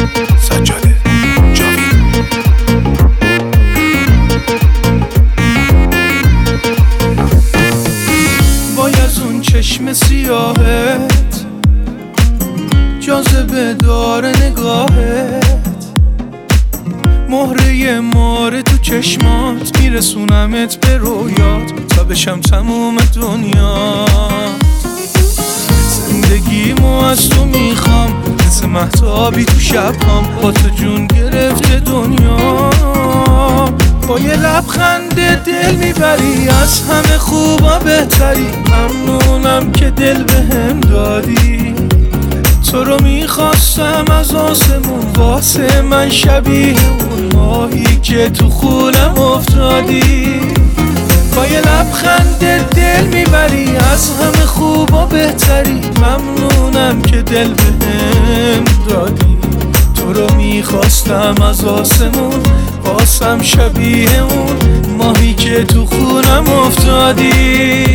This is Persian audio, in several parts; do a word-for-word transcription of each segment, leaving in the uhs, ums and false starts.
سجاده جاوید. وای از اون چشم سیاهت، جاذبه داره نگاهت، مهره ماره تو چشمات، میرسونمت به رویات تا بشم تموم دنیا. زندگیمو از تو میخوام، مثل مهتابی تو شبهام، با تو جون گرفته دنیا. با یه لبخند دل میبری، از همه خوبا بهتری، ممنونم که دل بهم دادی. تو رو میخواستم از آسمون، واسه من شبیه اون ماهی که تو خونم افتادی. با یه لبخند دل میبری، از همه خوبا بهتری، ممنونم که دل بهم دادی. تو رو میخواستم از آسمون، واسم شبیه اون ماهی که تو خونم افتادی.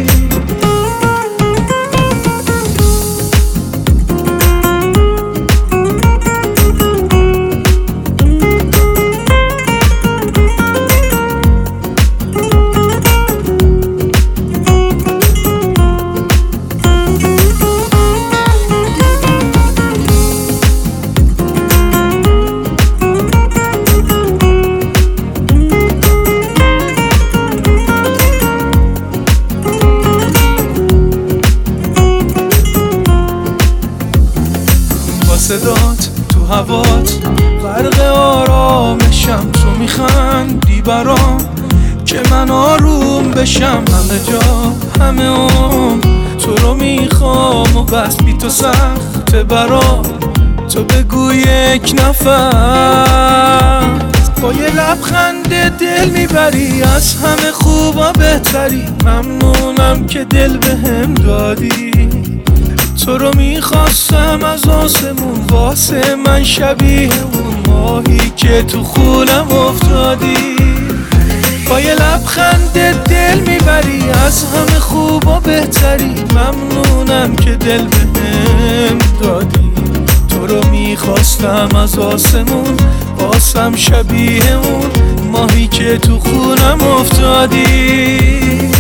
صدات تو هوات غرق آرامشم، تو میخندی برام که من آروم بشم. همه جا همه عمر تو رو میخوام و بس بی تو سخته برام، تو بگو یک نفر. با یه لبخند دل میبری، از همه خوبا بهتری، ممنونم که دل بهم دادی. تو رو میخواستم از آسمون، واسه من شبیه اون ماهی که تو خونم افتادی. با یه لبخند دل میبری، از همه خوبا بهتری، ممنونم که دل بهم دادی. تو رو میخواستم از آسمون، واسم شبیه اون ماهی که تو خونم افتادی.